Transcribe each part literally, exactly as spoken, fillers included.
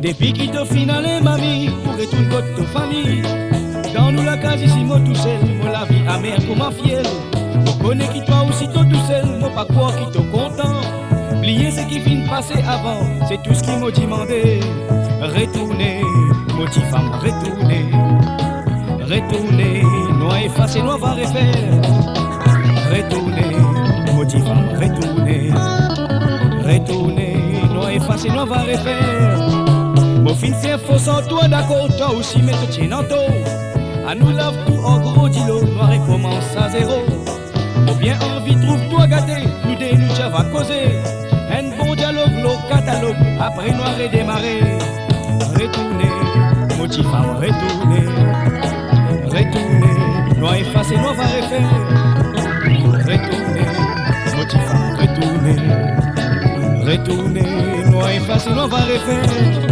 Depuis qu'il te finale, mamie, pour retourner votre famille. Dans nous la case ici, moi tout seul, moi la vie amère comme un fiel. Moi connais qui toi aussi toi tout seul, moi pas quoi qui te content. Oubliez ce qui vient de passer avant, c'est tout ce qui m'a demandé. Retournez, motif femme, retournez. Retournez, noir effacé, noir va refaire. Retournez, motif femme, retournez. Retournez, noir effacé, noir va refaire. Mon fin c'est faux sans toi d'accord, toi aussi mais te tiens en taux. À nous lave tout en gros dilo, noir et commence à zéro. Mon bien envie trouve-toi gâté, nous des nous tu vas causer. Un bon dialogue, le catalogue, après noir et démarrer. Retournez, motif femme, retournez. Retournez, noir effacé, noir va refaire. Retournez, motif femme, retournez. Retournez, noir effacé, noir va refaire.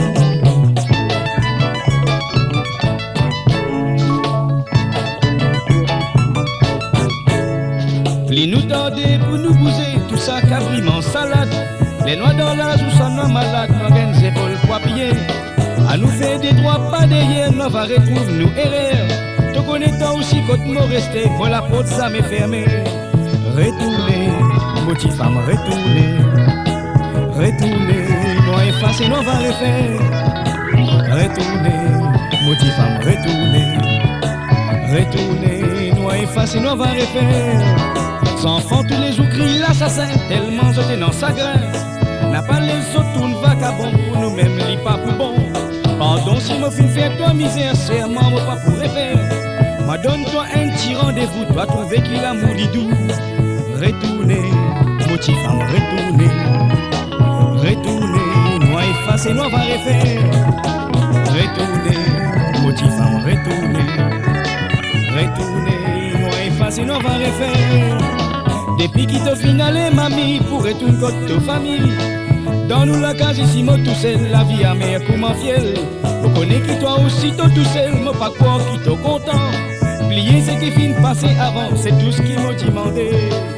Les nous tendez pour nous bouser, tout ça cabriment salade. Les noix dans l'âge où ça nous malade, nous gagne des épaules poipier. À nous faire des droits pas derrière, nous va retrouver nous erreurs. Te connaissant aussi quand nous rester, moi la porte ça m'est fermée. Retournez, motif femme, retournez. Retournez, noix effacé, nous va refaire. Retournez, motif femme, retournez. Retournez, noix effacé, nous va refaire. Sans fond tous les jours crie l'assassin, tellement jeté dans sa grain. N'a pas les autres tourne vagabond, pour nous-mêmes lit pas pour bon. Pardon si me fin fait toi misère, serment moi pas pour faire. Ma donne-toi un petit rendez-vous, toi trouver qu'il a moudi doux. Retournez, motif femme, retournez. Retournez, noix effacé, noix va refaire. Retournez, motif femme, retournez. Retournez, noix effacé, noix va refaire. Depuis qu'il te finale, mamie, pour retourner votre famille. Dans nous la case ici, moi tout seul, la vie amère comme un fiel. Vous connaissez qui toi aussi, toi tout seul, moi pas quoi qui te content. Oubliez ce qui finit de passer avant, c'est tout ce qui m'a demandé.